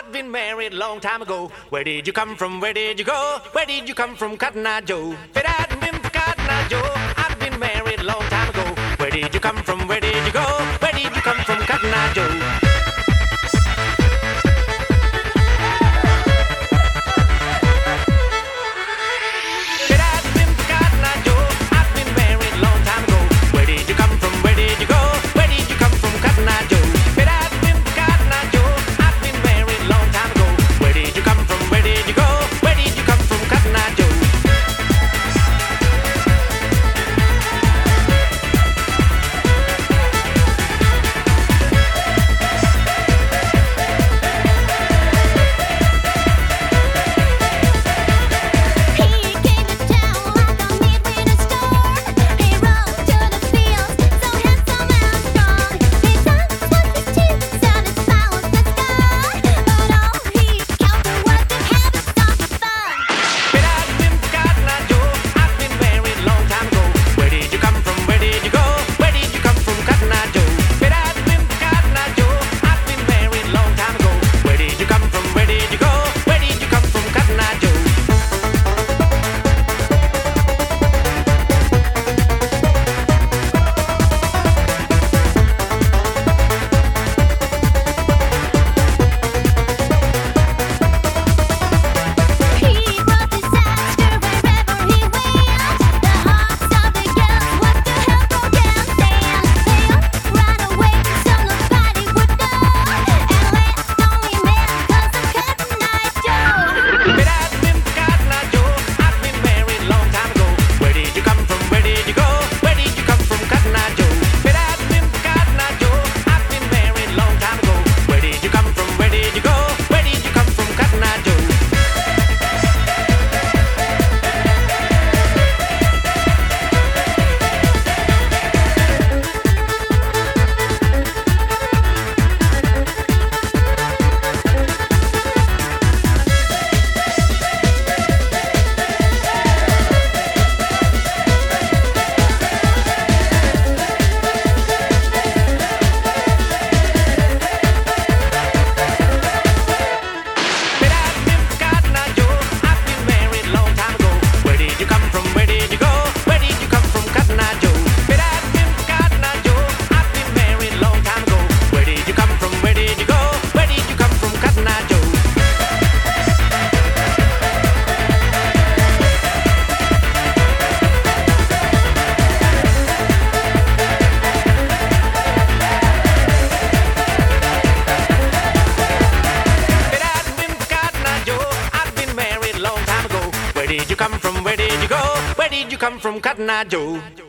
I've been married a long time ago. Where did you come from? Where did you go? Where did you come from, Cotton Eye Joe? If it hadn't been for Cotton Eye Joe, I've been married a long time ago. Where did you come from? Where did you go? Where did you come from, Cotton Eye Joe? Where did you come from? Where did you go? Where did you come from, Cotton Eye Joe?